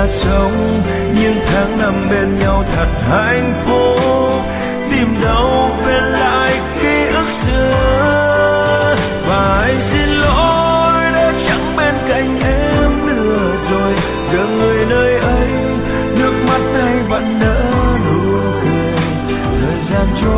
sống những tháng năm bên nhau thật hạnh phúc. Tìm đâu về lại ký ức xưa, và anh xin lỗi đã chẳng bên cạnh em nữa rồi. Giờ người nơi ấy nước mắt anh vẫn nở nụ cười. Thời gian trôi